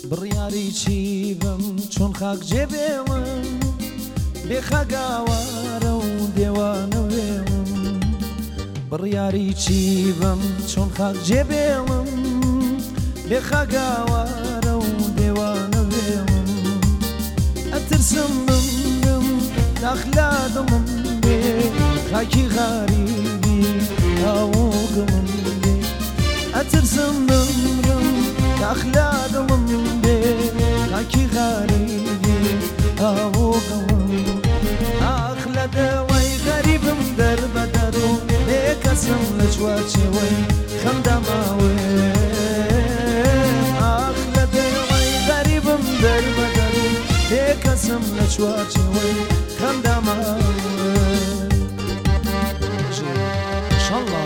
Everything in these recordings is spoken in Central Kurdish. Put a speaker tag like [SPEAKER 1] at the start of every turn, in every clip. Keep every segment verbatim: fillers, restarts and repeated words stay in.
[SPEAKER 1] بڕیاری چی بم چۆن خاک جێبێڵم بێخەگاوارە و دێوانە وێڵم بڕیاری چی بم چۆن خاک جێبێڵم بێخەگاوارە و دێوانە وێڵم ئەترسم بمرم داخلا دڵم بێ خاکی غاریبی هاوڵگمم بێ ئەترسم بمرم داخلا دڵم بێ خاکی غاریبی هاوڵگمم ئاخ لە دەوای غەریبم دەربەدەر و بێکەسم لە چوارچێوەی خەمدا ماوێ ئاخ لە دەوای غەریبم دەربەدەر و بێکەسم لە چوارچێوەی خەمدا ماوێ ئینشەڵڵا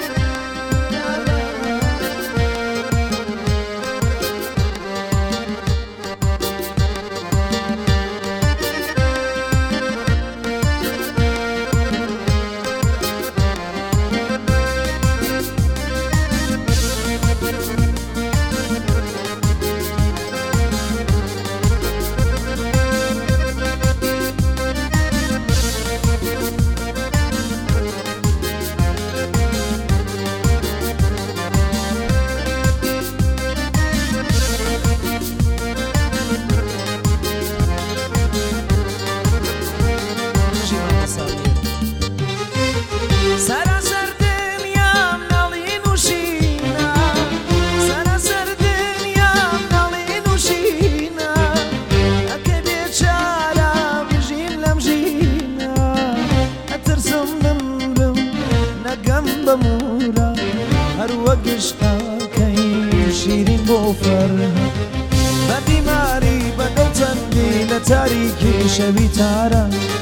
[SPEAKER 1] بمورا هر وقشتاكي شيرين بوفرها بديماري بدو تندي لتاريكي شبي تارا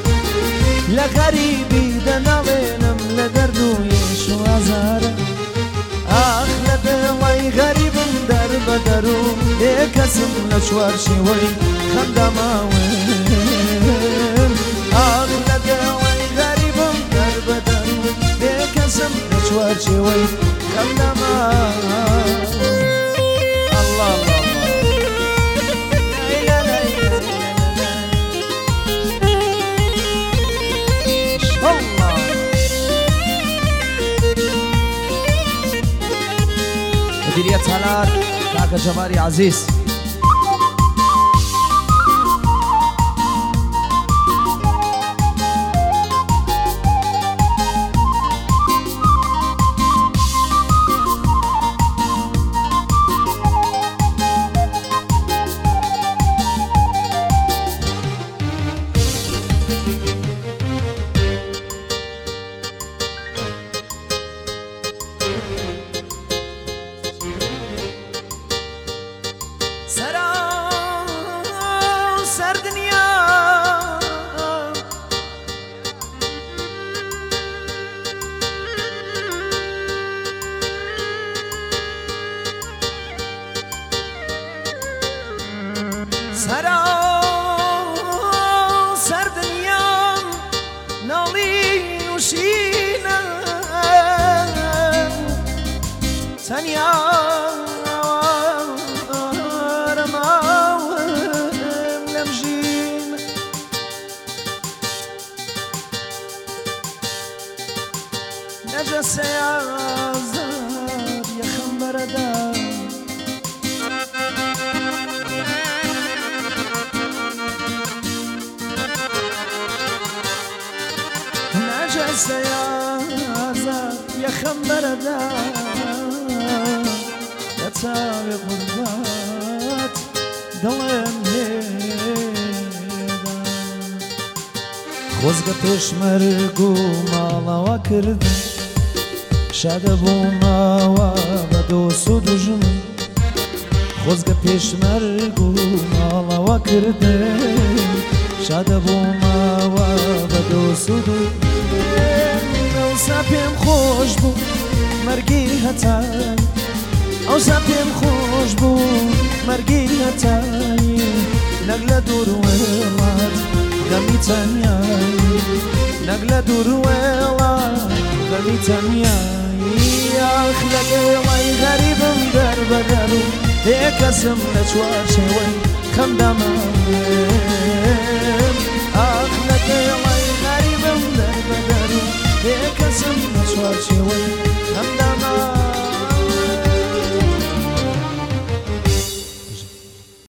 [SPEAKER 1] لغريبي دنالينم لدردو يشو عزارا آخ لدواي غريبم در بدرو اكسم لشوار شوي خمدماوين آخ لدواي غريبم در بدرو اكسم لشوار شوي خمدماوين الله الله مديرية هلال كاكا جماري عزيز سرا سر دنیام نالی نوشینه تنیا رماوم لمجین نجس عذاب یخم بردم نجس عذاب یخم بردم يتابع غربات دڵێم لێدا خۆزگە پێشمەرگ و ماڵەوە کردم شادە بوومەوە بە دۆست و دوژمن خۆزگە پێشمەرگ و ماڵەوە کردم شادە بوومەوە بە دۆست و دوژمن ئەوسا پێم خۆش بوو مەرگی هەتای ئەوسا پێم خۆش بوو مەرگی هەتایی نەک لە دوور وێڵات غەمی تەنیایی نەک لە دوور وێڵات غەمی تەنیایی ئاخ لە گێڵەی غەریبم دەربەدەر و هێکەسم لە چوار شێوەی خەمدامە ئاخ لەگەڵ